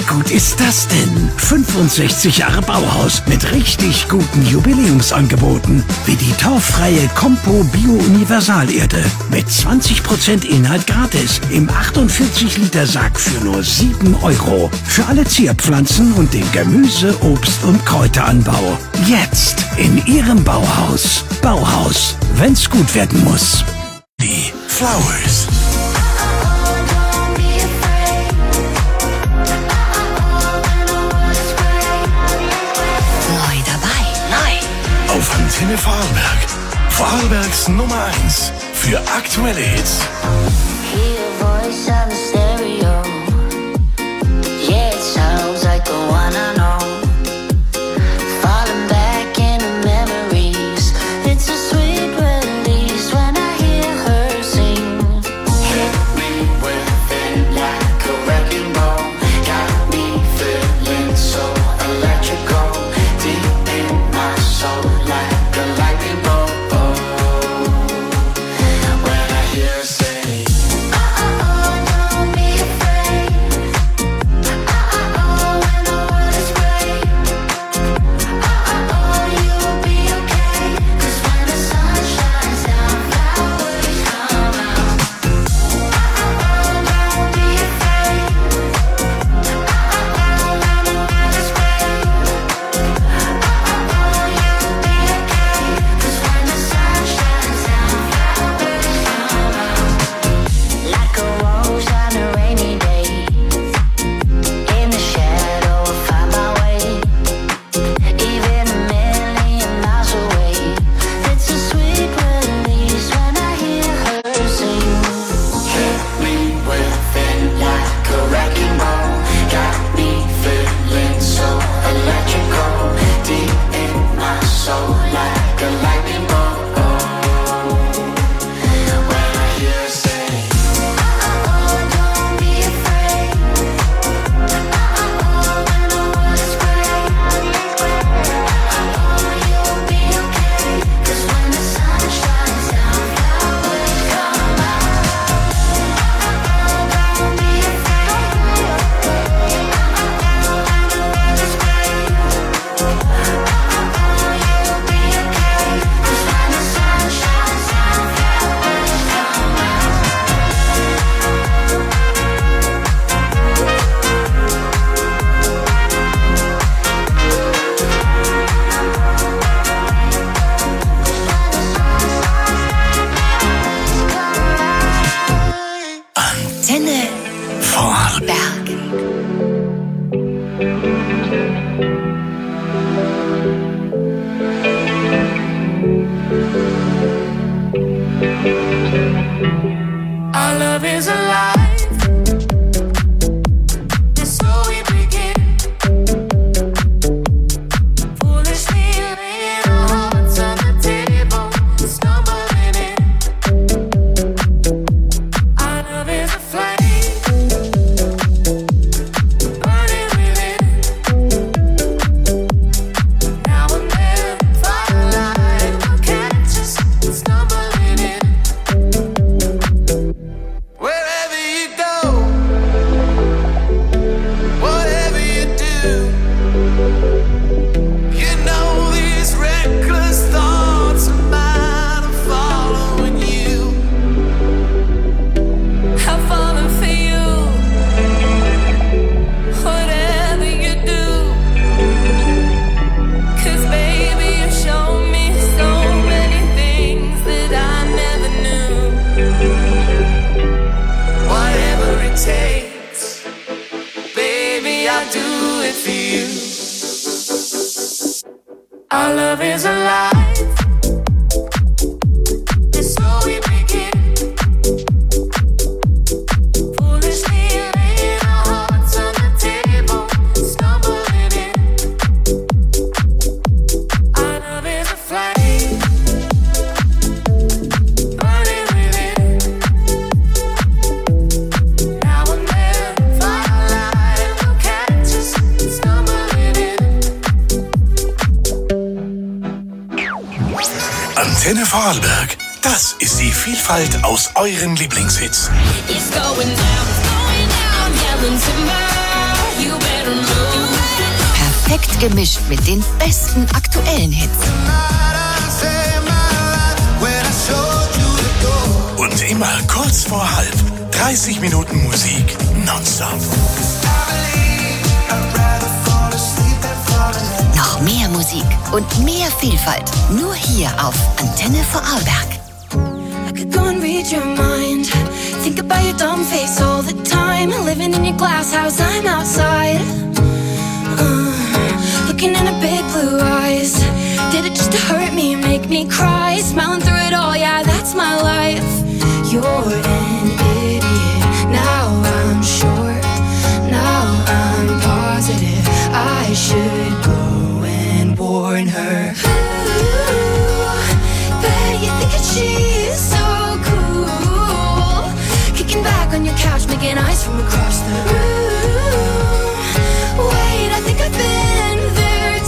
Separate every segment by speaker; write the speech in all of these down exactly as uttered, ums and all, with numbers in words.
Speaker 1: gut ist das denn? fünfundsechzig Jahre Bauhaus mit richtig guten Jubiläumsangeboten. Wie die torffreie Compo Bio Universalerde mit zwanzig Prozent Inhalt gratis im achtundvierzig Liter Sack für nur sieben Euro. Für alle Zierpflanzen und den Gemüse-, Obst- und Kräuteranbau. Jetzt in Ihrem Bauhaus. Bauhaus, wenn's gut werden muss.
Speaker 2: Die Flowers.
Speaker 3: Neu dabei, neu.
Speaker 2: Auf Antenne Vorarlberg. Vorarlbergs Nummer eins für aktuelle Hits.
Speaker 4: Hear a voice on the stereo. Yeah, it sounds like the one I know. Falling back into memories. It's a sweet release when I hear her sing. Hit me with it like a wrecking ball. Got me feeling so electrical. Deep in my soul like a lightning bolt. When I hear her say,
Speaker 5: our love is alive. And so we begin. Foolishly laying our hearts on the table, stumbling in. Our love is a flame, burning within. Now and then, firelight will catch us stumbling in. Wherever you go, whatever you do, you know these reckless thoughts of mine are following you. I'm falling for you. Whatever you do, 'cause baby you show me so many things that I never knew. Whatever it takes, baby, I'll do it for you. Our love is alive, and so we begin. Foolishly laying our hearts on the table, stumbling in. Our love is a flame, burning within. Now and then, firelight will catch us stumbling in.
Speaker 2: Antenne Vorarlberg. Das ist die Vielfalt aus euren Lieblingshits.
Speaker 5: It's going down, it's going down, yelling timber. You better
Speaker 6: Perfekt gemischt mit den besten aktuellen Hits.
Speaker 2: Und immer kurz vor halb. dreißig Minuten Musik nonstop.
Speaker 6: Noch mehr Musik und mehr Vielfalt. Nur hier auf Antenne Vorarlberg.
Speaker 5: I could go and read your mind. Think about your dumb face all the time. Living in your glass house, I'm outside. Uh, looking in her big blue eyes. Did it just to hurt me, make me cry? Smiling through it all, yeah, that's my life. You're an idiot. Now I'm sure. Now I'm positive. I should go and warn her. Ooh, bet you think that she's so cool. Kicking back on your couch, making eyes from across the room. Wait, I think I've been there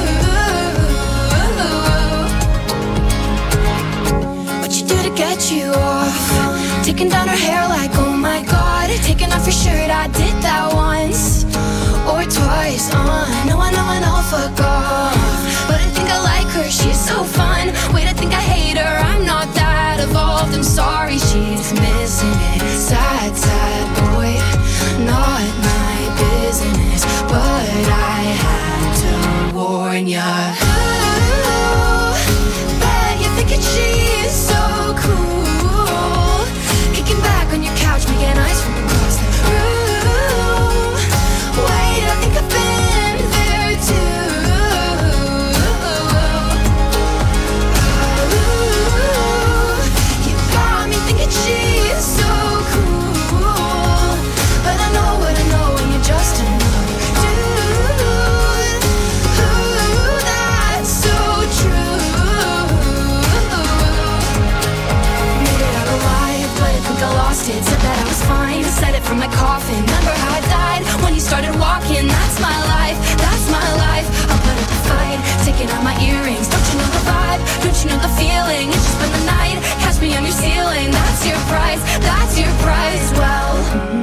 Speaker 5: too. What you do to get you off? Taking down her hair like, oh my god. Taking off your shirt, I did that once or twice. Uh, no, I know, I know, fuck off. But I think I like her, she's so fun. Wait, I think I hate her, I'm not that evolved. I'm sorry, she's missing it. Sad, sad boy, not my business. But I had to warn ya. Ooh, bet you're thinking she's so cool. Kicking back on your couch, making eyes from across the room. Wait, I think I've been there too. Ooh, you got me thinking she's so cool. But I know what I know, and you're just another dude. Ooh, that's so true. Made it out alive, but I think I lost it. Said that I was fine, I said it from my coffin. Remember how I died when you started walking? That's my life, that's my life. I'll put up a fight, taking out my earrings. Don't you know the vibe? Don't you know the feeling? It's just been the night, catch me on your ceiling. That's your price, that's your price. Well,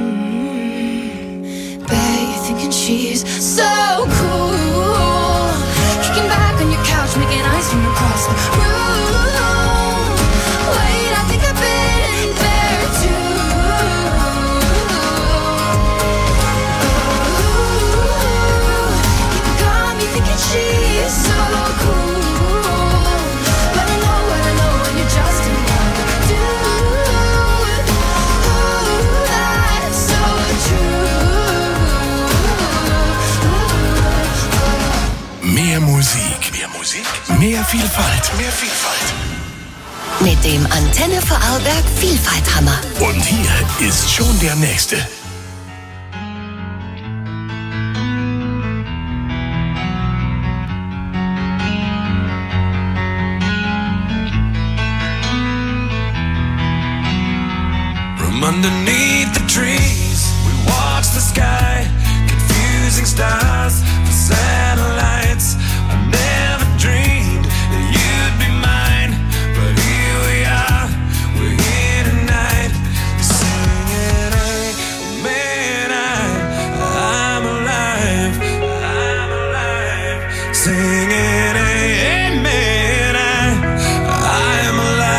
Speaker 5: mm, bet you're thinking she's so cool. Kicking back on your couch, making eyes from across the room. Wait, I think I've been there too. Ooh, you got me thinking she's so cool. But I know what I know, and you're just another dude. Ooh, that's so true.
Speaker 2: Mehr Musik. Mehr Musik. Mehr Vielfalt. Mehr Vielfalt.
Speaker 6: Mit dem Antenne Vorarlberg Vielfalthammer.
Speaker 2: Und hier ist schon der nächste.
Speaker 7: From underneath the trees, we watch the sky, confusing stars, the satellites. I never dreamed that you'd be mine, but here we are, we're here tonight, singing, amen, I, I'm alive, I'm alive, singing, amen, I, I'm alive.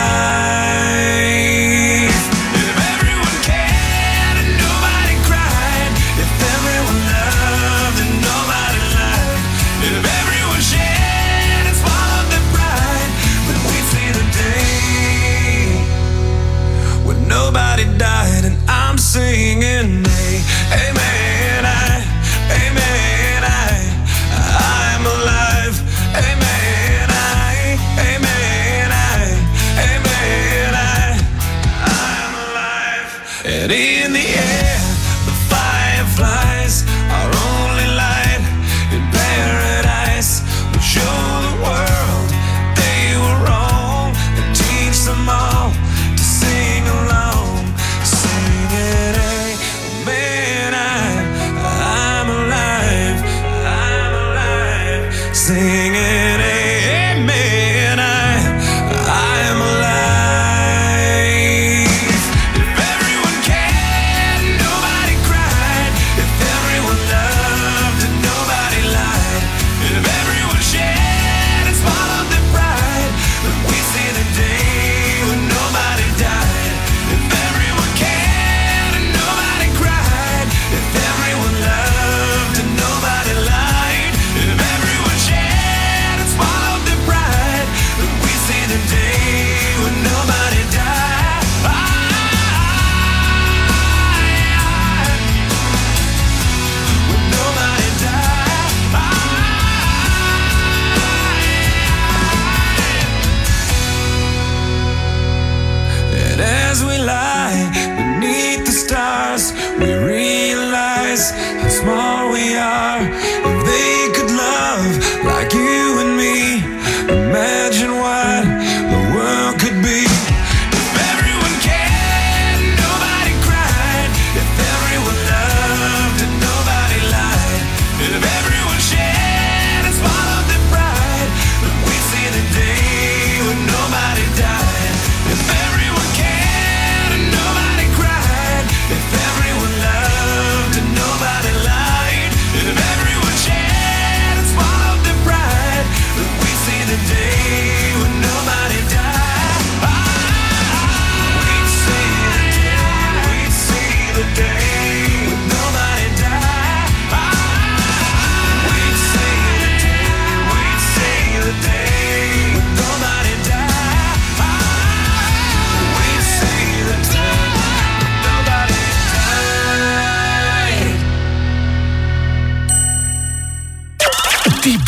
Speaker 7: If everyone cared and nobody cried, if everyone loved and nobody lied, if everyone shared and swallowed their pride, then we'd see the day when nobody died. And I'm singing, amen, I, amen, I, I'm alive, amen, I, amen, I, amen, I, I'm alive. And in the air, the fireflies, our only light in paradise. We show the world they were wrong and teach them all to sing along, singing, amen, I, I'm alive, I'm alive, singing, amen, I, I'm alive. If everyone cared, nobody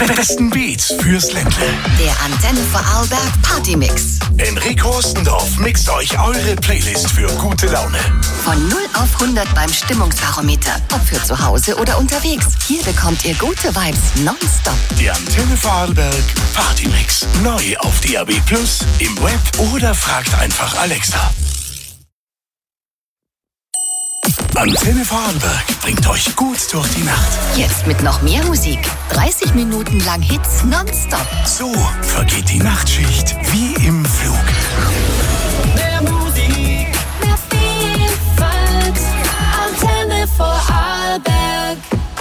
Speaker 2: besten Beats fürs Ländle.
Speaker 6: Der Antenne Vorarlberg Partymix.
Speaker 2: Enrico Ostendorf mixt euch eure Playlist für gute Laune.
Speaker 6: Von null auf hundert beim Stimmungsbarometer. Ob für zu Hause oder unterwegs. Hier bekommt ihr gute Vibes nonstop.
Speaker 2: Der Antenne Vorarlberg Partymix. Neu auf D A B plus, im Web oder fragt einfach Alexa. Antenne Vorarlberg bringt euch gut durch die Nacht.
Speaker 6: Jetzt mit noch mehr Musik. dreißig Minuten lang Hits nonstop.
Speaker 2: So vergeht die Nachtschicht wie im Flug.
Speaker 5: Mehr Musik, mehr Vielfalt. Antenne Vorarlberg.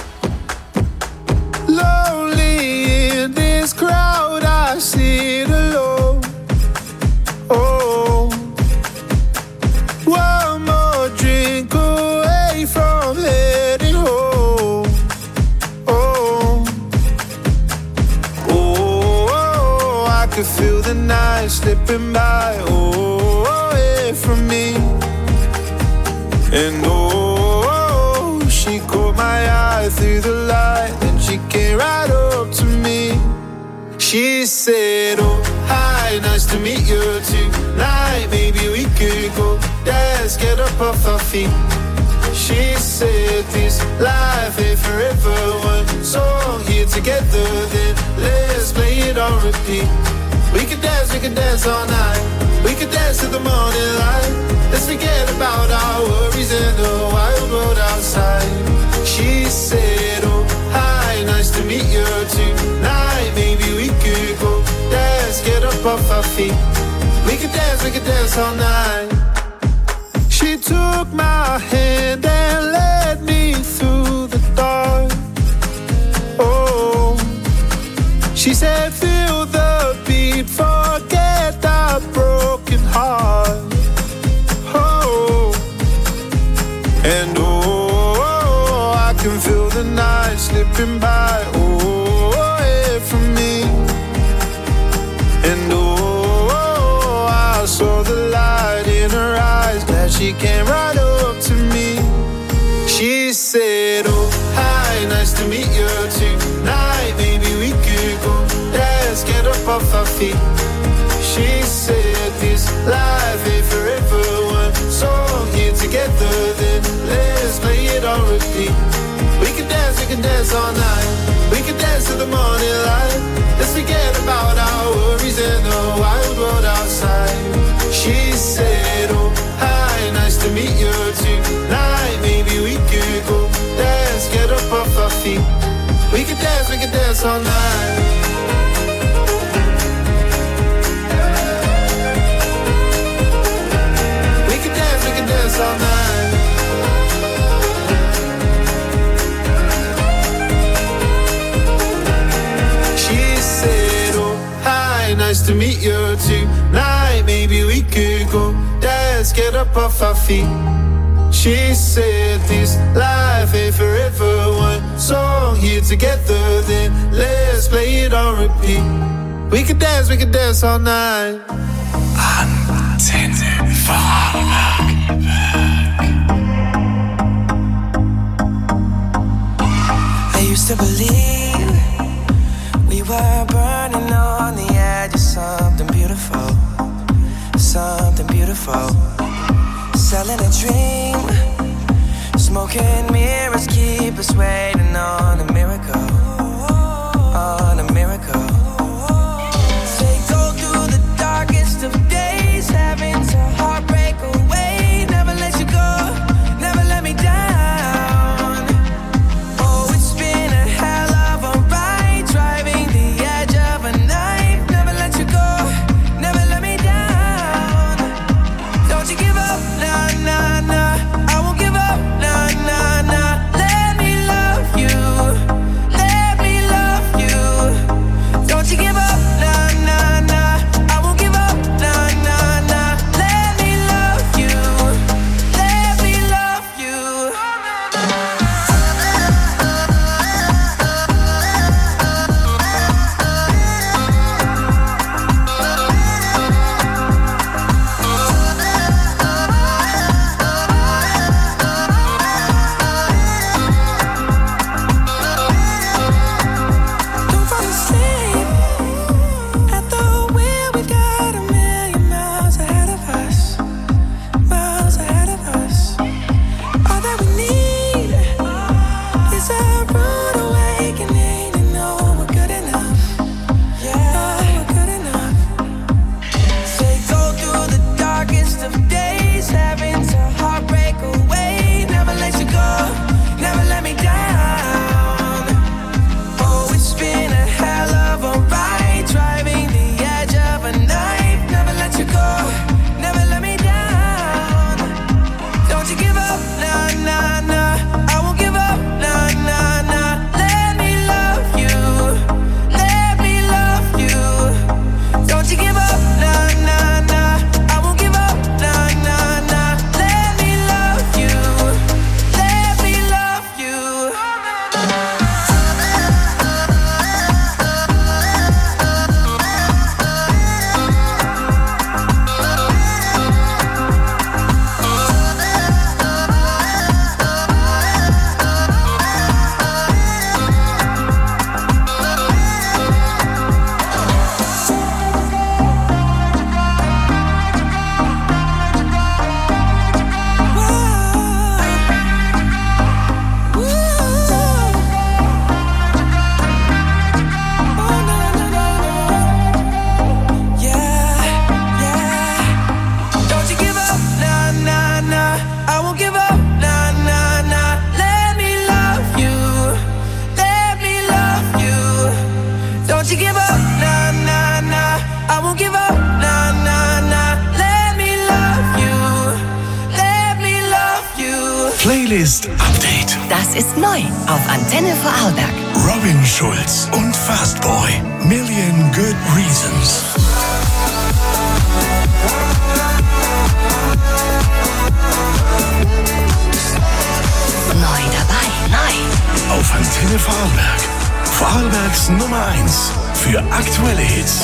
Speaker 8: Lonely in this crowd, I sit alone. Oh, one more drink away from heading home. Oh, oh, oh, I could feel the night slipping by. Oh, away from me. And oh, she caught my eye through the light, and she came right up to me. She said, oh, hi, nice to meet you tonight. Maybe we could go dance, get up off our feet. She said, this life ain't forever. One song here together, then let's play it on repeat. We could dance, we could dance all night. We could dance till the morning light. Let's forget about our worries and the wild world outside. She said, oh, hi, nice to meet you tonight. Maybe we could go dance, get up off our feet. We could dance, we could dance all night. She took my hand and led me through the dark. Oh, she said, feel the beat, forget that broken heart. Oh, and oh, I can feel the night slipping by. Oh, away from me. And oh, I saw the light in her eyes. Glad she came right up to me. She said, oh, hi, nice to meet you tonight. Maybe we could go dance, get up off our feet. She said, this life ain't forever. One song here together, then let's play it on repeat. We can dance, we can dance all night. We can dance till the morning light. Let's forget about our worries and the wild world outside. She said, oh, hi, nice to meet you tonight. Maybe we could go dance, get up off our feet. We can dance, we can dance all night. We can dance, we can dance all night. She said, oh, hi, nice to meet you tonight. Maybe we could go dance, get up off our feet. She said, this life ain't forever. One song here together, then let's play it on repeat. We could dance, we could dance all night.
Speaker 2: Antenne Vorarlberg.
Speaker 7: I used to believe we were burning on the edge of something beautiful, something beautiful. Selling a dream, smoking mirrors keep us waiting on a miracle, on a miracle. They go through the darkest of days, having to heartbreak away. Never let you go, never let me down. Oh, it's been a hell of a ride, driving the edge of a knife. Never let you go, never let me down. Don't you give up, nah, nah, nah. I won't give up, nah, nah, nah. Let me love
Speaker 2: Playlist Update.
Speaker 6: Das ist neu auf Antenne Vorarlberg.
Speaker 2: Robin Schulz und Fastboy. Million Good Reasons.
Speaker 6: Neu dabei.
Speaker 2: Neu. Auf Antenne Vorarlberg. Vorarlbergs Nummer eins für aktuelle Hits.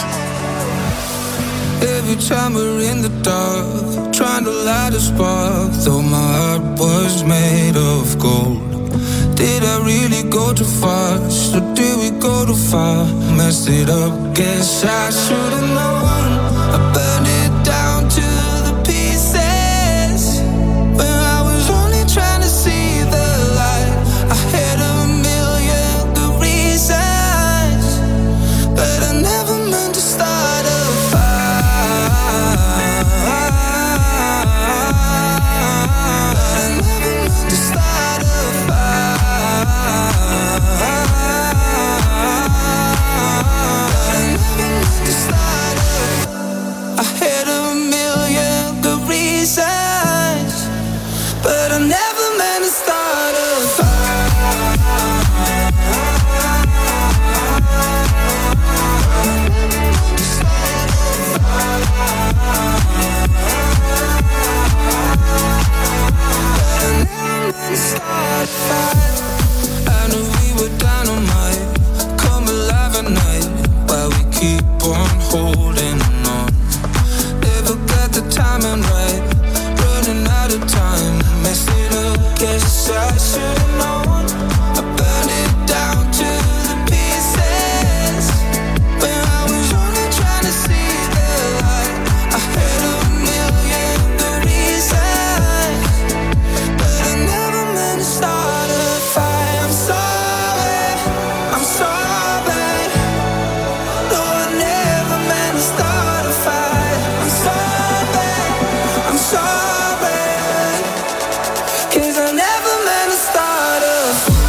Speaker 9: Every time we're in the dark, trying to light a spark, though my heart was made of gold. Did I really go too fast, or did we go too far? Messed it up, guess I should've known. I burned it down to the pieces, when I was only trying to see the light. I had a million good reasons, but I never meant to start a I knew we were dynamite, come alive at night, while we keep on holding on. Never got the timing right, running out of time, messed it up, guess I should've known. I burned it down to the pieces, when I was only trying to see the light. I had a million good reasons, but I never meant to start a fight. I'm sorry, I'm sorry. No, I never meant to start a fight. I'm sorry, I'm sorry, 'cause I never meant to start a fight.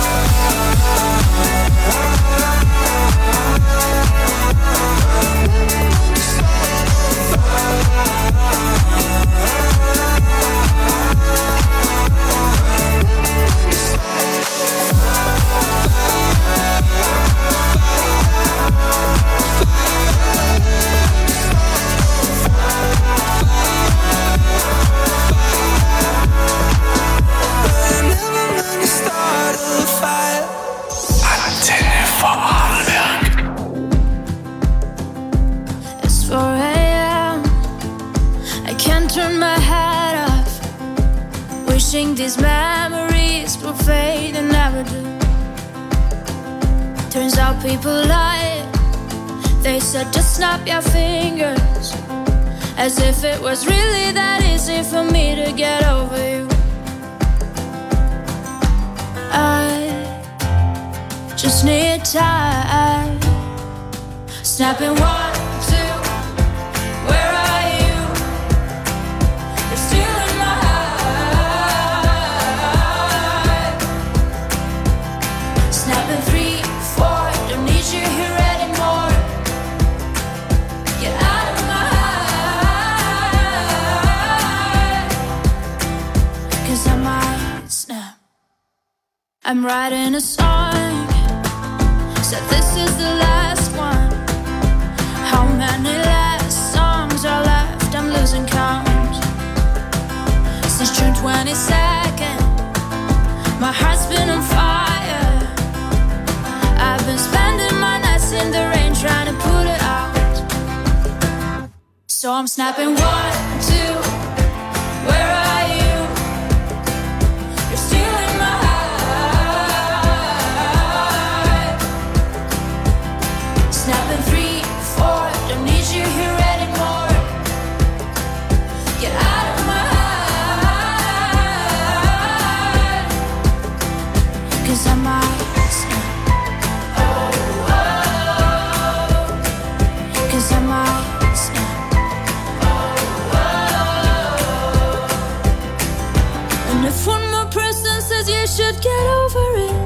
Speaker 9: I never meant to start a fight.
Speaker 2: Antenne Vorarlberg.
Speaker 5: It's four a.m. I can't turn my head off, wishing these memories will fade and never do. Turns out people lie. They said just snap your fingers, as if it was really that easy for me to get over you. I just need time. Snapping one, two, where are you? You're still in my heart. Snapping three, four, don't need you here anymore. Get out of my heart, 'cause I might snap. I'm writing a song, said this is the last one. How many last songs are left? I'm losing count. Since June twenty-second, my heart's been on fire. I've been spending my nights in the rain trying to put it out. So I'm snapping one, two, where are you? You're still in my heart. Snapping three, four, don't need you here anymore. Get out of my heart, 'cause I might snap. Oh, oh, 'cause I might snap. Oh, oh. And if one more person says you should get over it,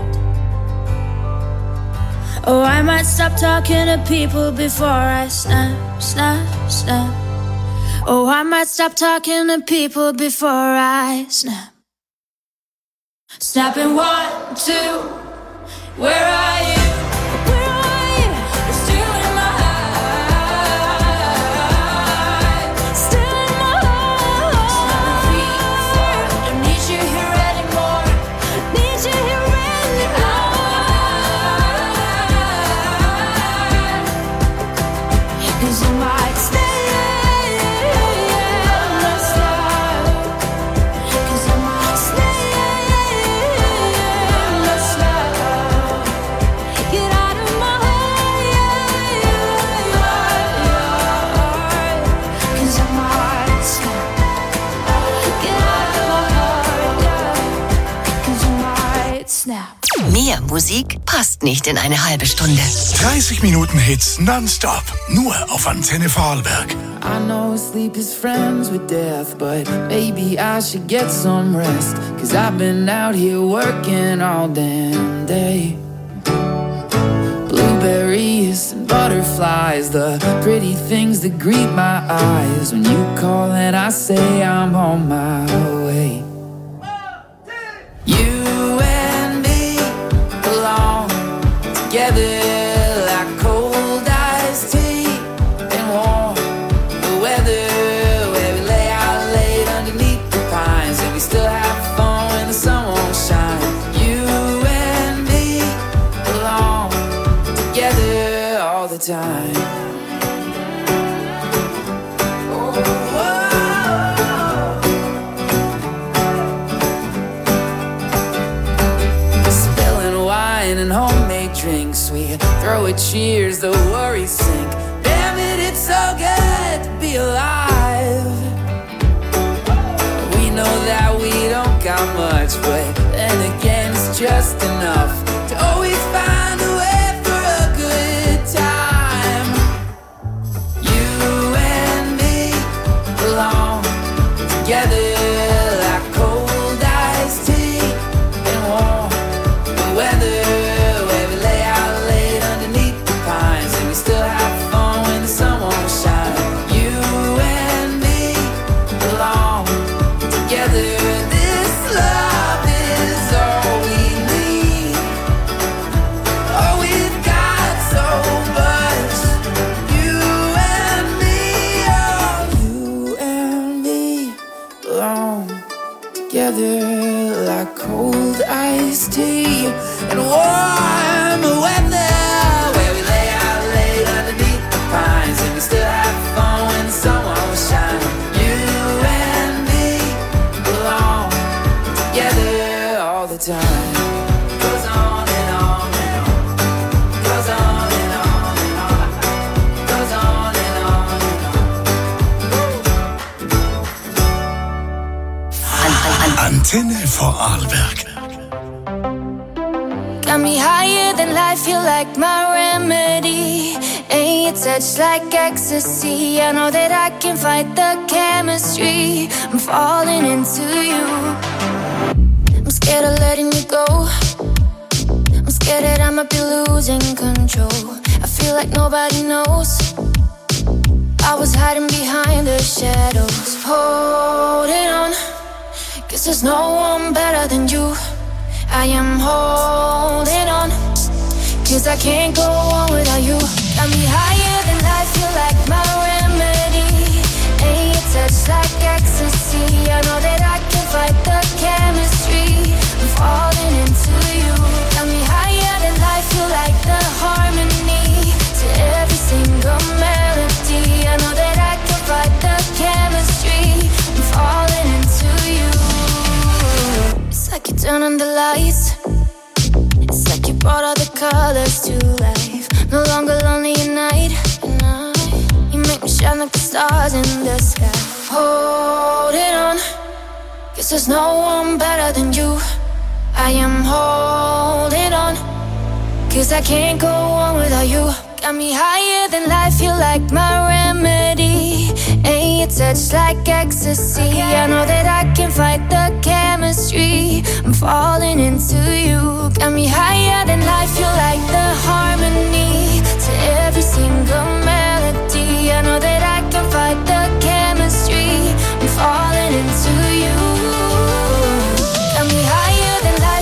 Speaker 5: oh, I might stop talking to people before I snap, snap, snap. Oh, I might stop talking to people before I snap. Snapping one, two, where are you? Where are you? You're still in my heart. Still in my heart. Snapping three, four, don't need you here anymore. Need you here anymore. 'Cause you might stay.
Speaker 6: Mehr Musik passt nicht in eine halbe Stunde.
Speaker 2: dreißig Minuten Hits nonstop. Nur auf Antenne Vorarlberg.
Speaker 10: I know sleep is friends with death, but maybe I should get some rest. 'Cause I've been out here working all damn day. Blueberries and butterflies, the pretty things that greet my eyes. When you call and I say I'm on my way. You together like cold iced tea and warm the weather, where we lay out late underneath the pines and we still have fun when the sun won't shine. You and me belong together all the time. Spilling wine and homemade drinks, we throw a cheers, the worries sink. Damn it, it's so good to be alive. We know that we don't got much, but then again it's just enough to always find a way for a good time. You and me belong together like cold iced tea and warm the weather. Like cold iced tea and warm weather, where we lay out late underneath the pines and we still have fun when the sun won't shine. You and me belong together all the time. Goes on and on and on. Goes on and on and on. Goes on and on and on.
Speaker 2: Antenne Vorarlberg.
Speaker 5: Got me higher than life, feel like my remedy. Ain't your touch like ecstasy. I know that I can fight the chemistry. I'm falling into you. I'm scared of letting you go. I'm scared that I might be losing control. I feel like nobody knows. I was hiding behind the shadows, holding on. 'Cause there's no one better than you. I am holding on, 'cause I can't go on without you. Got me higher than life, feel like my remedy. Ain't your touch like ecstasy. I know that I can fight the chemistry. I'm falling into you. Got me higher than life, feel like the harmony to every single melody. I know that I can fight the chemistry. I'm falling into you. It's like you turn on the lights. It's like you brought all the colors to life. No longer lonely at night. You make me shine like the stars in the sky. Holding on, 'cause there's no one better than you. I am holding on, 'cause I can't go on without you. Got me higher than life, feel like my remedy. Ain't your touch like ecstasy. I know that I can fight the chemistry. I'm falling into you. Got me higher than life, feel like the harmony to every single melody. I know that I can fight the chemistry. I'm falling into you. Got me higher than life.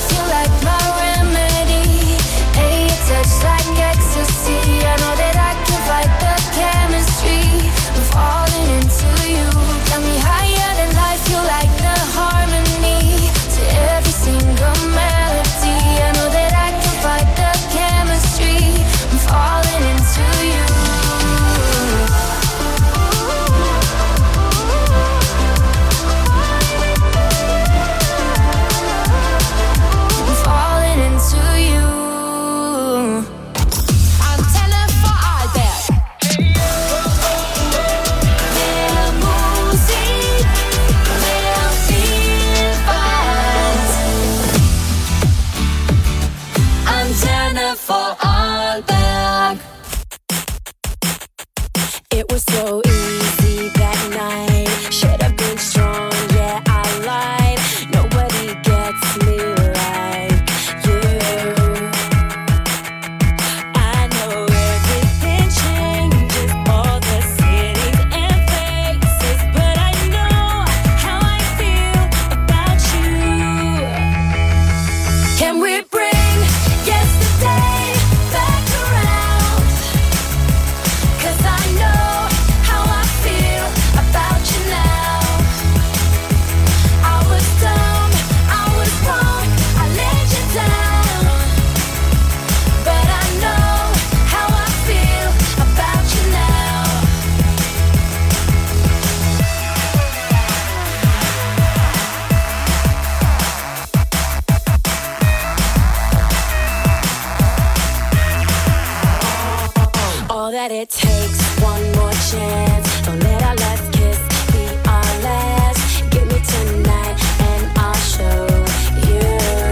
Speaker 5: that it takes one more chance. Don't let our last kiss be our last. Give me tonight and I'll show you.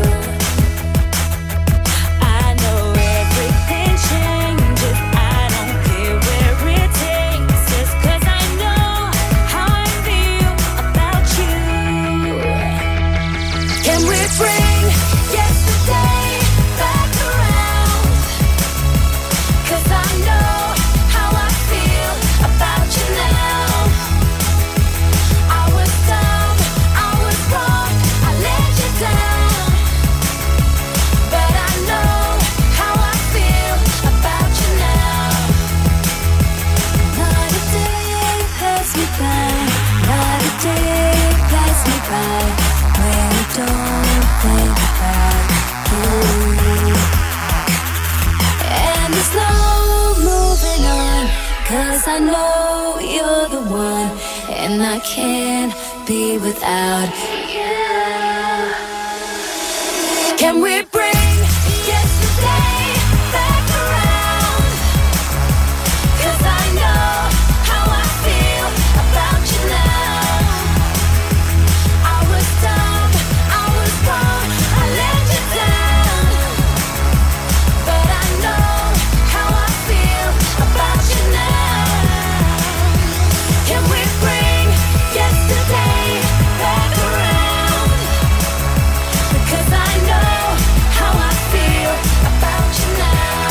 Speaker 5: I know everything changes. I don't care where it takes us, 'cause I know how I feel about you. Can we bring yesterday back around? 'Cause I know how I feel about you now. I was dumb, I was wrong, I let you down. But I know how I feel about you now. Not a day pass me by, not a day pass me by when I don't think about you. And there's no moving on, 'cause I know you're the one, and I can't be without you. Can we bring yesterday back around? 'Cause I know how I feel about you now. I was dumb, I was wrong, I let you down. But I know how I feel about you now. Can we bring yesterday back around? Because I know how I feel about you now.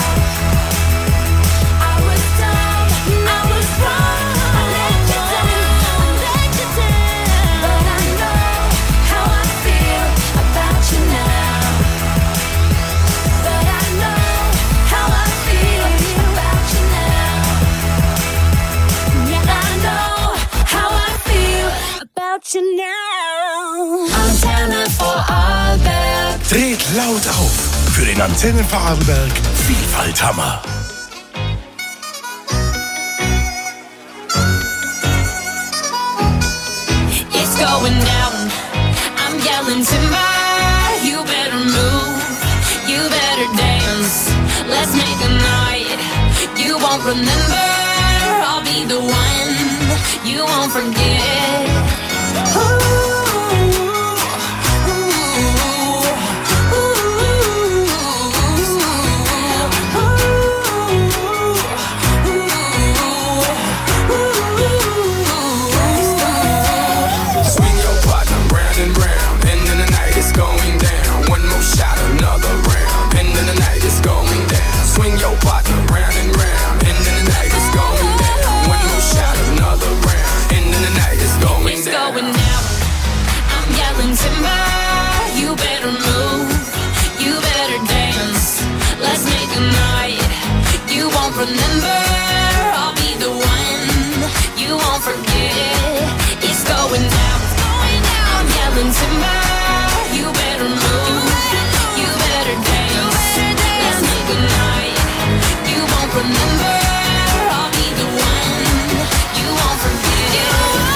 Speaker 5: I was dumb, I was wrong, I let you down, I let you down. But I know how I feel about you now. But I know how I feel about you now. Yeah, I know how I feel about you now. Antenne Vorarlberg.
Speaker 2: Dreht laut auf für den Antenne Vorarlberg Vielfalthammer.
Speaker 5: It's going down. I'm yelling timber. You better move. You better dance. Let's make a night you won't remember. I'll be the one you won't forget. Ooh, ooh, ooh,
Speaker 9: Swing your partner round and round, and then the night is going down. One more shot, another round, and then the night is going down. Swing your partner round and round, and then the night is going down. One more shot, another round, and then the night is going
Speaker 5: it's
Speaker 9: down.
Speaker 5: going down. I'm yelling timber. You better move. You better dance. Let's make a night you won't remember. I'll be the one you won't forget. It's going down. I'm yelling timber. You better move. You better dance. Let's make a night you won't remember. I'll be the one you won't forget.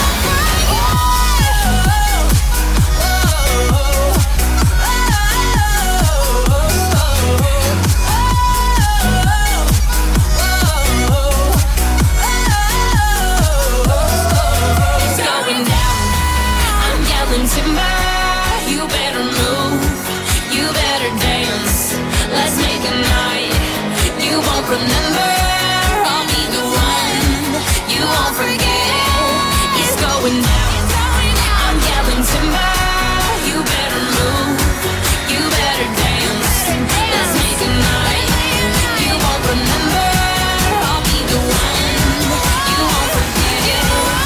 Speaker 5: It's going down. I'm yelling timber. You better move. You better dance. Let's make a night you won't remember. I'll be the one you won't forget. It's going down. I'm yelling timber. You better move. You better dance. Let's make a night you won't remember. I'll be the one you won't forget.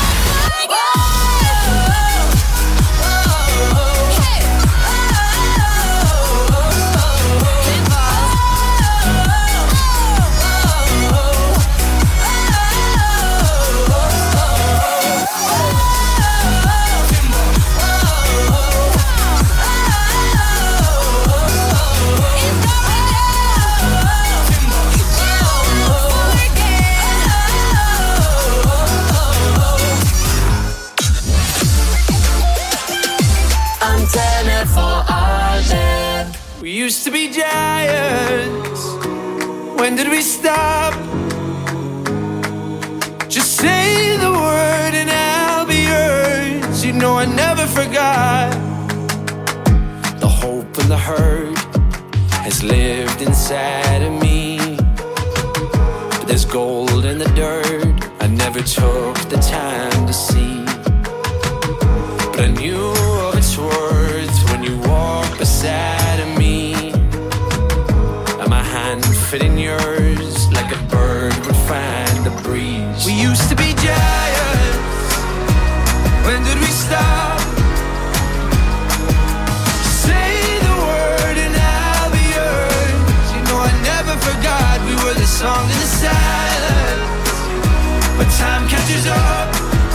Speaker 5: Antenne Vorarlberg.
Speaker 10: We used to be giants. When did we stop? say the word and I'll be yours. You know I never forgot. The hope and the hurt has lived inside of me. But there's gold in the dirt I never took the time to see. But I knew of its worth when you walked beside of me. And my hand fit in yours like a bird would find the breeze. We used to be giants. When did we stop? Say the word and I'll be yours. You know I never forgot we were the song in the silence. But time catches up.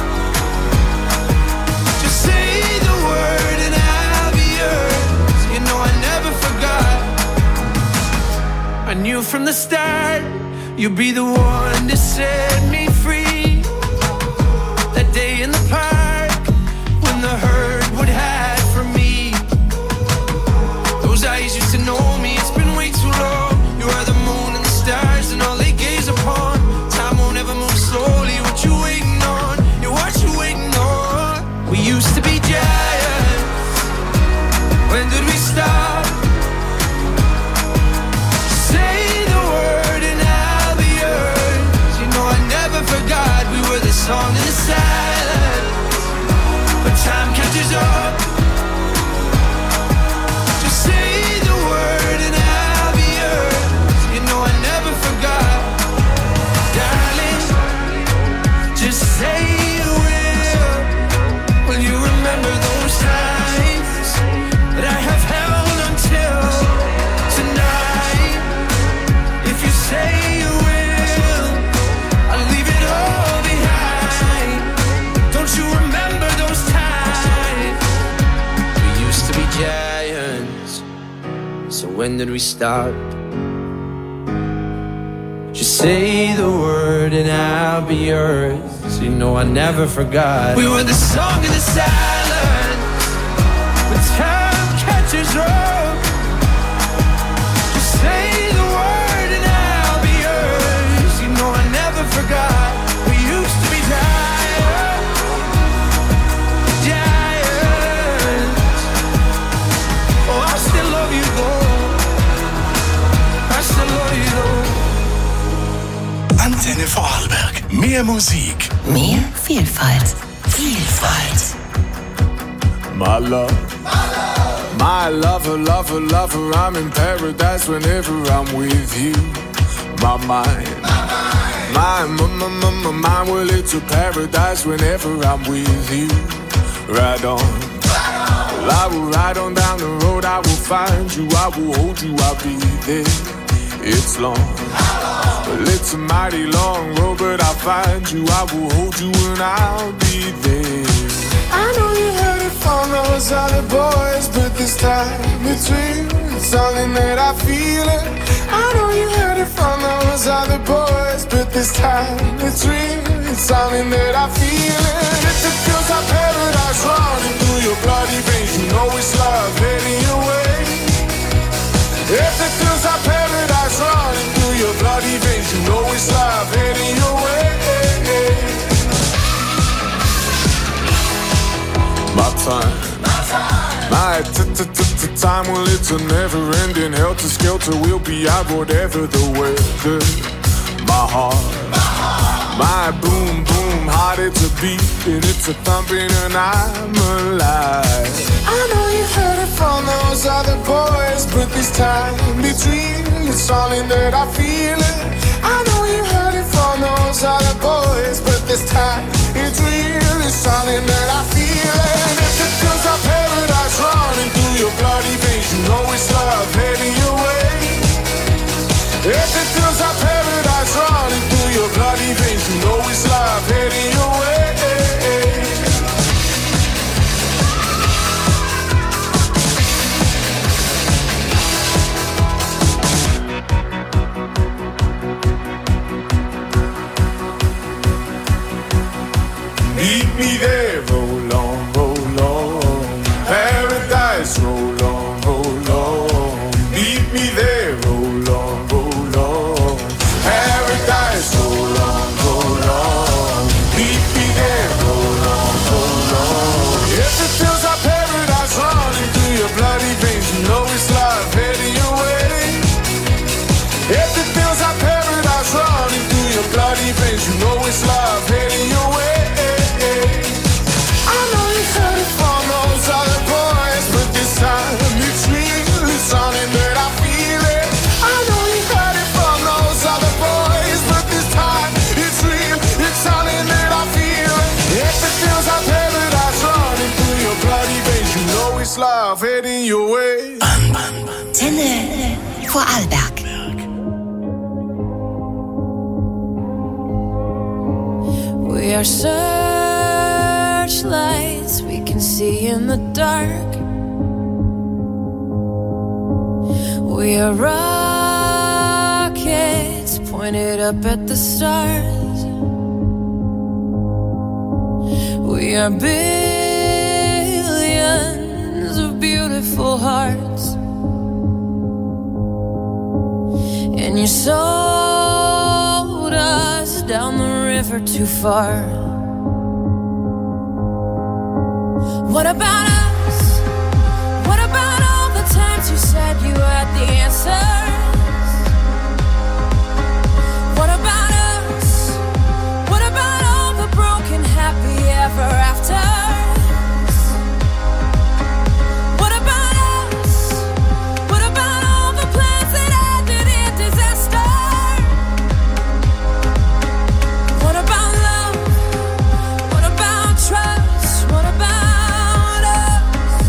Speaker 10: Just say the word and I'll be yours. You know I never forgot. I knew from the start you'd be the one to set me free. That day in the park when the herd would hide from me. Those eyes used to know me, it's been way too long. You are the moon and the stars and all they gaze upon. Time won't ever move slowly, what you waiting on? Yeah, what you waiting on? We used to be giants. When did we stop? Say the word and I'll be yours. You know I never forgot we were the song in the silence. But time catches up. Just say the word and I'll be yours. You know I never forgot. Darling, just say you will. Will you remember those times that I have held until tonight? If you say you will, I'll leave it all behind. Don't you remember those times? We used to be giants. So when did we stop? Just say the word and I'll be yours. You know I never forgot. We were the song in the silence. When time catches up. Just say the word and I'll be yours. You know I never forgot. We used to be giants. Giants. Oh, I still love you though. I still love you though.
Speaker 2: Antenne Vorarlberg. Mehr Musik.
Speaker 6: Mehr Vielfalt. Vielfalt.
Speaker 8: My love, my lover, lover, lover, I'm in paradise whenever I'm with you. My mind, my, my, my, my, my mind, well it's a paradise whenever I'm with you. Ride on, well, I will ride on down the road, I will find you, I will hold you, I'll be there. It's long, well it's a mighty long road, but I'll find you, I will hold you and I'll be there. I know you heard it from those other boys, but this time it's real, it's something that I feel it. I know you heard it from those other boys, but this time it's real, it's something that I feel it. If it feels like paradise running through your bloody veins, you know it's love heading your way. If it feels like paradise running through your bloody veins, you know it's love heading your way. My time, my t-t-t-t-time, well it's a never-ending helter-skelter. We'll be out whatever the weather. My heart, my boom boom heart, it's a beat and it's a thumping and I'm alive. I know you heard it from those other boys, but this time it's real, it's something that I feel it. I know you heard it from those other boys, but this time it's real, it's something that I feel it. And if it feels like paradise running through your bloody veins, you know it's love heading your way. If it feels like paradise running through your bloody veins, you know it's love heading your way. Meet me there, roll myself heading your way.
Speaker 6: Antenne Vorarlberg.
Speaker 5: We are searchlights we can see in the dark. We are rockets pointed up at the stars. We are billions of beautiful hearts. And you sold us down the river too far. What about us? What about all the times you said you had the answers? What about us? What about all the broken happy ever afters? What about us? What about all the plans that ended in disaster? What about love? What about trust? What about us?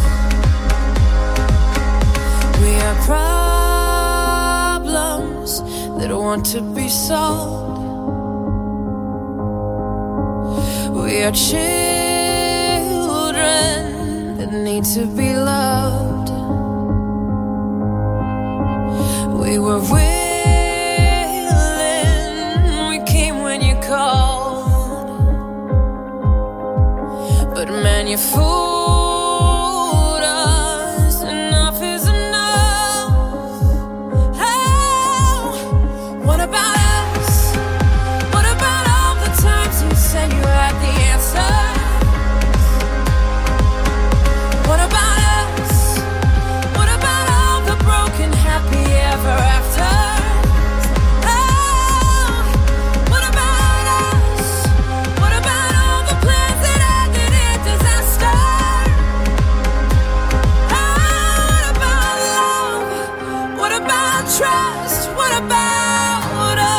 Speaker 5: We are problems that want to be solved. We are children that need to be loved. We were willing, we came when you called. But man, you fooled us, enough is enough. Oh, what about us? What about all the times you said you had the answer? What about us? What about all the broken happy ever afters? Oh, what about us? What about all the plans that ended in disaster? Oh, what about love? What about trust? What about us?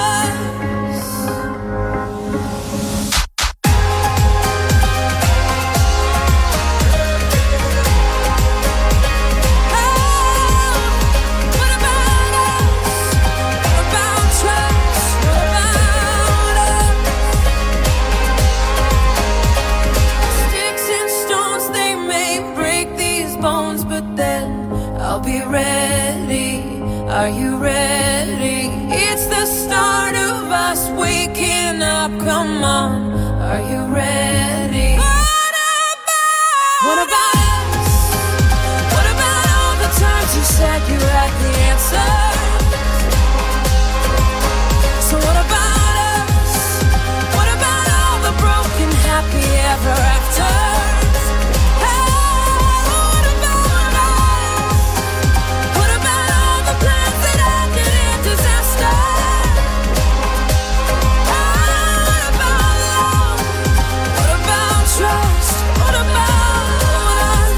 Speaker 5: What about us? What about trust? What about us? Sticks and stones, they may break these bones, but then I'll be ready. Are you ready? It's the start of us waking up. Come on, are you ready? What about? What about us? What about all the times you said you had the answer? So what about us? What about all the broken happy ever afters? Oh, what about us? What about all the plans that ended in disaster? Oh, what about love? What about trust? What about us?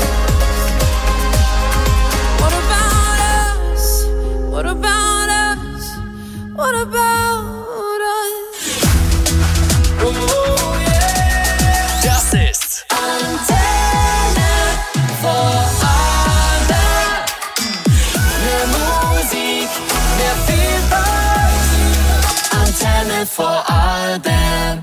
Speaker 5: What about us? What about us? What about us?
Speaker 2: Das ist
Speaker 10: Antenne Vorarlberg. Mehr Musik, mehr Vielfalt. Antenne Vorarlberg.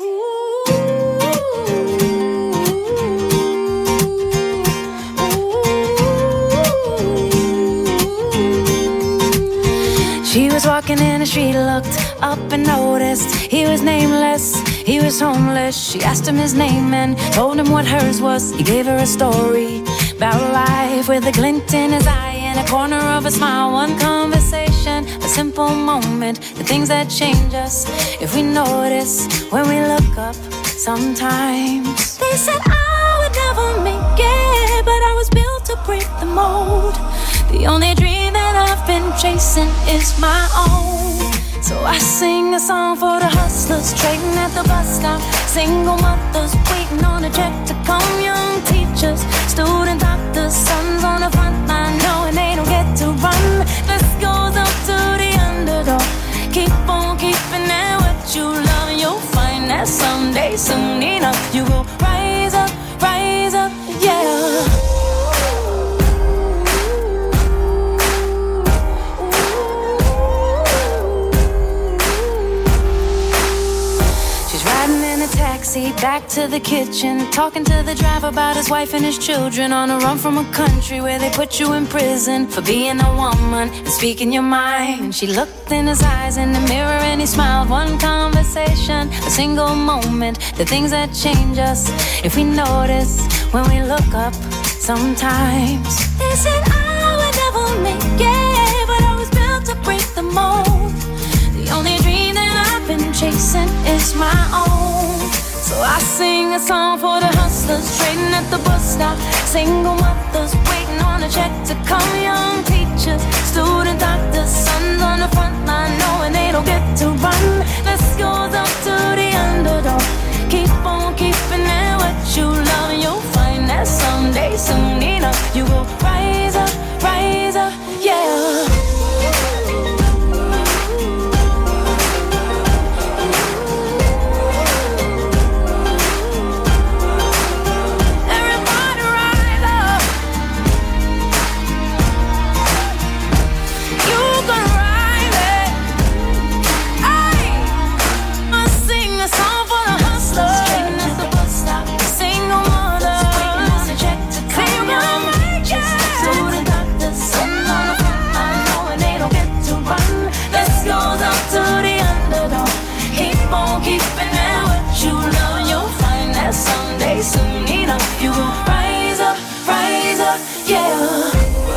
Speaker 5: She was walking in and she looked up and noticed he was nameless, he was homeless. She asked him his name and told him what hers was. He gave her a story about life with a glint in his eye and a corner of a smile. One conversation, a simple moment, the things that change us if we notice when we look up sometimes. They said I would never make it, but I was built to break the mold. The only dream that I've been chasing is my own. So I sing a song for the hustlers trading at the bus stop, single mothers waiting on a check to come, young teachers, student doctors, sons on the front line knowing they don't get to run. This goes up to the underdog. Keep on keeping at what you love, and you'll find that someday, soon enough, you will rise up, rise up, yeah.
Speaker 11: back to the kitchen, talking to the driver about his wife and his children, on a run from a country where they put you in prison for being a woman and speaking your mind. And she looked in his eyes in the mirror and he smiled. One conversation, a single moment, the things that change us if we notice when we look up sometimes. They said I would never make it, but I was built to break the mold. The only dream that I've been chasing is my own. So I sing a song for the hustlers trading at the bus stop, single mothers waiting on a check to come, young teachers, student doctors, sons on the front line knowing they don't get to run. This goes up to the underdog. Keep on keeping it what you love, and you'll find that someday, soon enough, you will rise up, rise up, yeah. Someday, soon enough, you will rise up, rise up, yeah.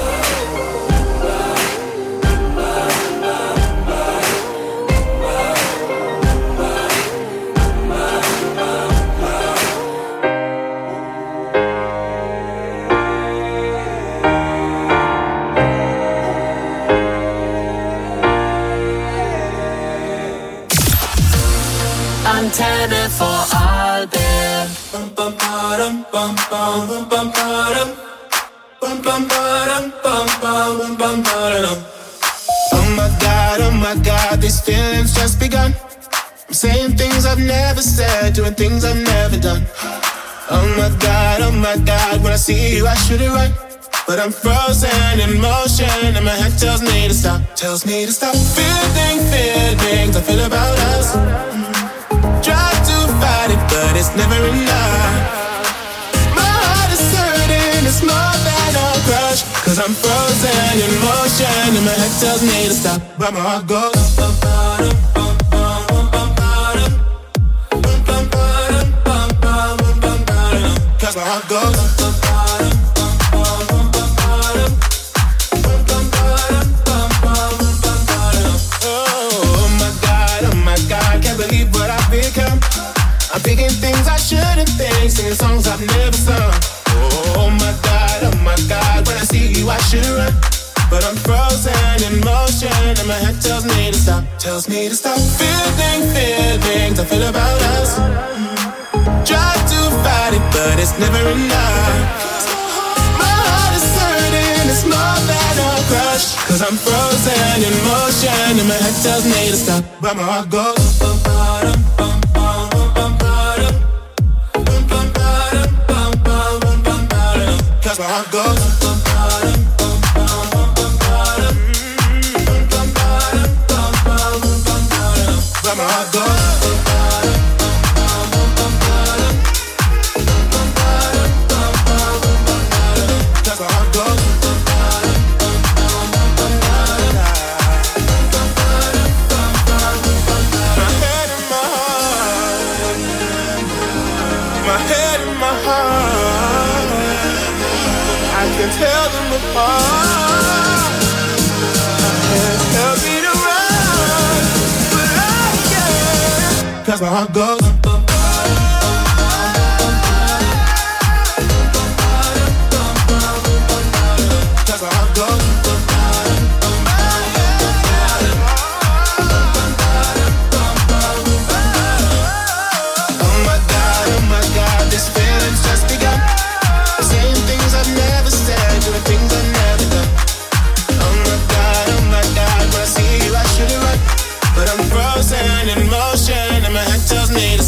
Speaker 10: Antenne for Albert.
Speaker 8: Oh my God, oh my God, these feelings just begun. I'm saying things I've never said, doing things I've never done. Oh my God, oh my God, when I see you I should it right, but I'm frozen in motion and my head tells me to stop, tells me to stop. Feeling, feelings I feel about us. Try to fight it, but it's never enough. My heart is hurting, it's more than a crush, cause I'm frozen in motion and my head tells me to stop, but my heart goes bum, bum, bum, bum, bum, bum, bum, bum, bum, bum, bum, cause my heart goes bum, bum, bum, bum, bum, oh my God, oh my God, can't believe what I've become. I'm thinking things I shouldn't think, singing songs I've never sung. Oh my God, oh my God, when I see you I should run, but I'm frozen in motion and my head tells me to stop, tells me to stop. Feeling, feelings I feel about us. Try to fight it, but it's never enough. My heart is hurting, it's more than a crush, cause I'm frozen in motion and my head tells me to stop, but my heart goes bum, bum, bum, bum, bum, bum, bum, cause my heart goes bum, bum, bum, bum, bum, but my heart goes bum, cause my heart goes. I can tell them apart. I can't help it around, but I can, cause my heart goes bum, cause my heart goes. Oh my God, oh my God, this feeling's just begun. Saying things I've never said, doing things I've never done. Oh my God, oh my God, when I see you I should it right, but I'm frozen in motion and my head tells me to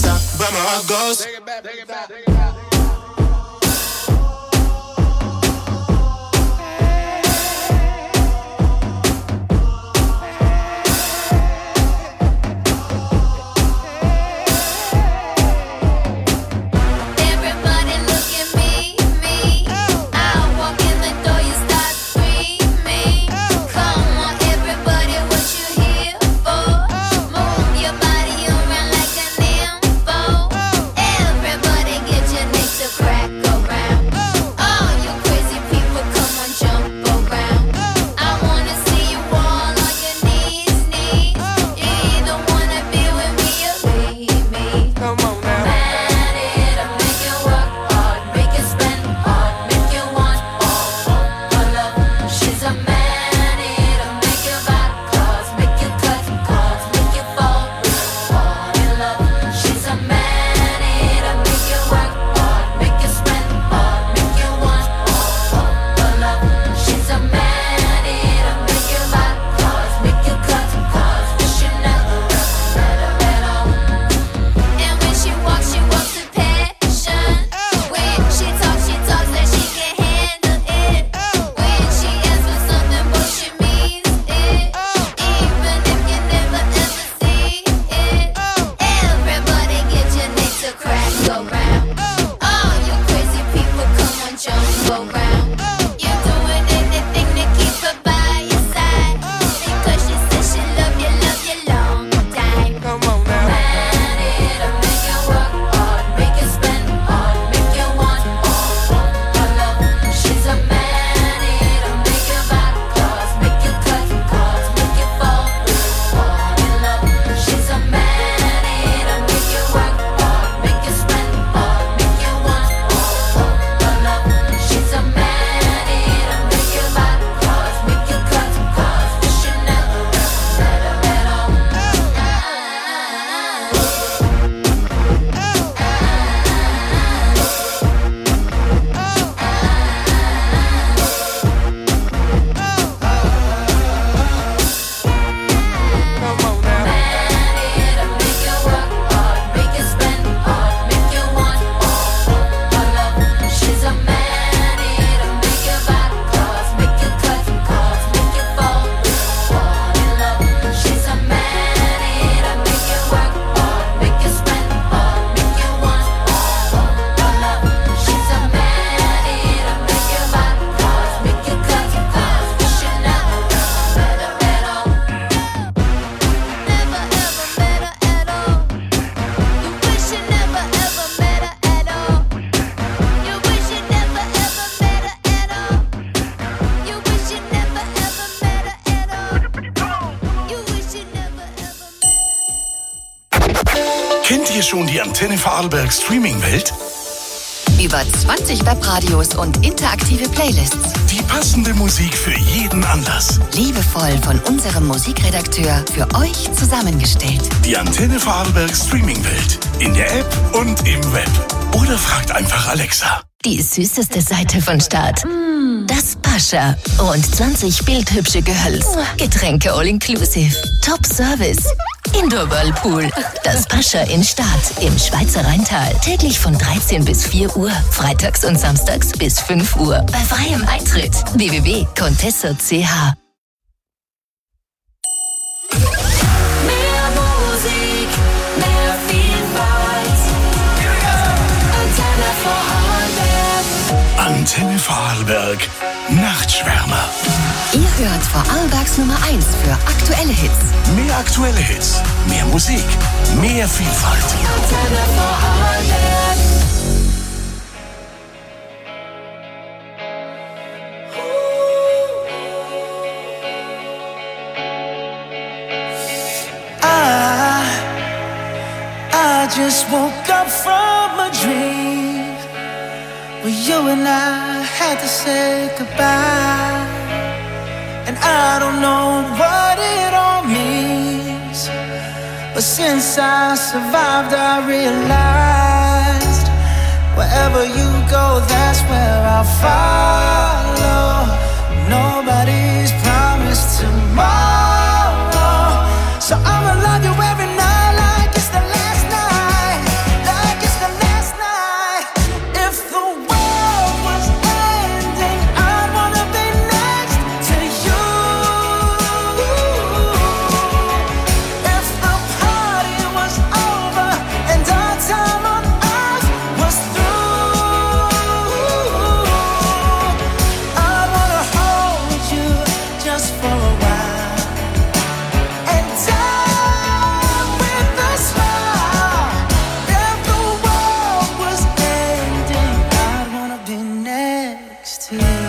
Speaker 2: ihr schon die Antenne Vorarlberg Streaming-Welt?
Speaker 6: Über zwanzig Webradios und interaktive Playlists.
Speaker 2: Die passende Musik für jeden Anlass.
Speaker 6: Liebevoll von unserem Musikredakteur für euch zusammengestellt.
Speaker 2: Die Antenne Vorarlberg Streaming-Welt. In der App und im Web. Oder fragt einfach Alexa.
Speaker 12: Die süßeste Seite von Start. Das Pascha. Rund zwanzig bildhübsche Gehölz. Getränke all inclusive. Top Service. Indoor Whirlpool. Das Pascha in Start im Schweizer Rheintal. Täglich von dreizehn bis vier Uhr. Freitags und samstags bis fünf Uhr. Bei freiem Eintritt. w w w punkt contessa punkt c h.
Speaker 5: Mehr Musik, mehr Vielfalt. Antenne Vorarlberg.
Speaker 2: Antenne Vorarlberg. Nachtschwärmer.
Speaker 6: Ihr hört Vorarlbergs Nummer eins für aktuelle Hits.
Speaker 2: Mehr aktuelle Hits, mehr Musik, mehr Vielfalt.
Speaker 5: Antenne Vorarlberg.
Speaker 10: I, I just woke up from a dream where you and I had to say goodbye. And I don't know what it all means, but since I survived I realized wherever you go, that's where I'll follow. Nobody's promised tomorrow, so I'ma love you every night like it's the last night, like it's the last night. If the world was ending, I'd wanna be next to you. If the party was over and our time on earth was through, I wanna hold you just for a while and die with a smile. If the world was ending, I'd wanna be next to you.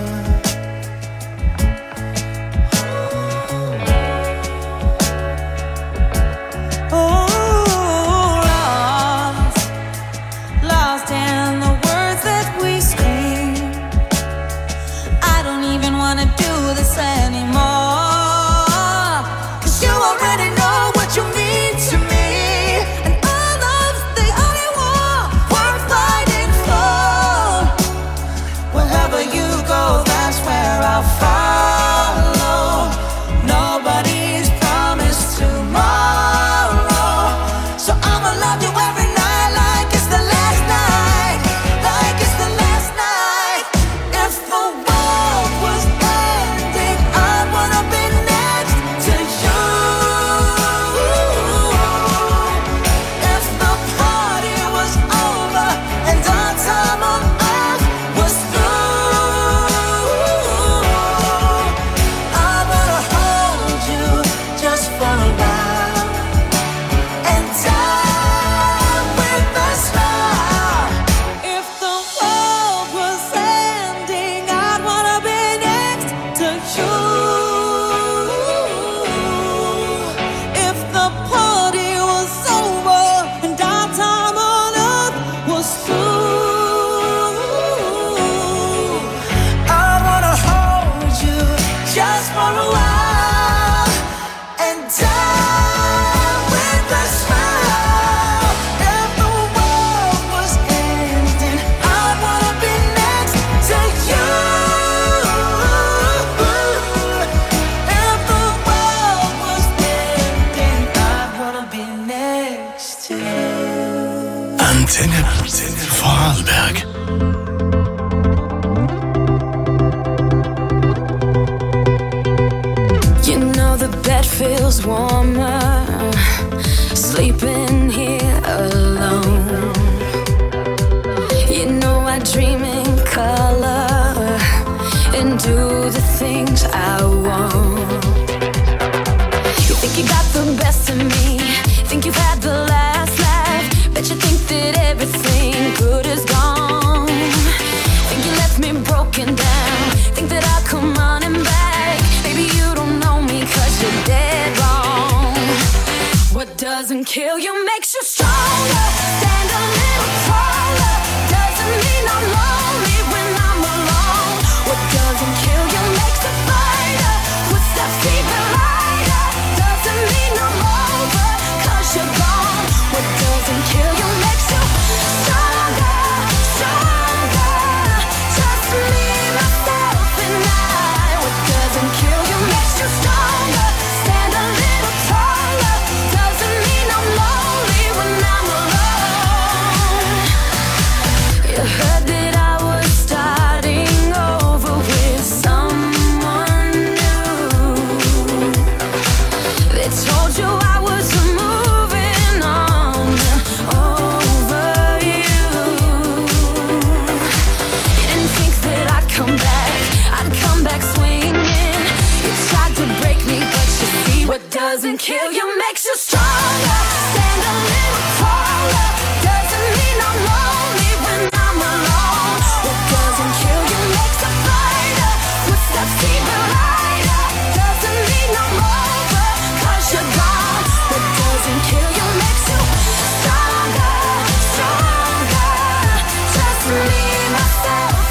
Speaker 10: Oh, lost, lost in the words that we scream. I don't even wanna do this anymore, 'cause you already know what you mean to me, and our love's the only war worth fighting for. Wherever you go, that's where I'll follow. Nobody's promised tomorrow, so I'ma love you every night like it's the last night, like it's the last night. If the world was ending, I'd wanna be next to you. If the party was over and our time on earth was through, I wanna hold you just for a while and die with a smile. If the world was ending, I'd wanna be next to you. If the party was over and our time on earth was through, I wanna hold you just for a while and die with a smile. If the world was ending, I'd wanna be next to you. If the world was ending, I'd wanna be next to you.
Speaker 2: Antenne, Antenne Vorarlberg.
Speaker 11: You know the bed feels warmer sleeping here alone. You know I dream in color and do the things I want. You think you got the best of me, think you've had the last laugh, bet you think that everything good is gone. Think you left me broken down, think that I'll come running back. Baby, you don't know me 'cause you're dead wrong. What doesn't kill you makes you strong. doesn't kill your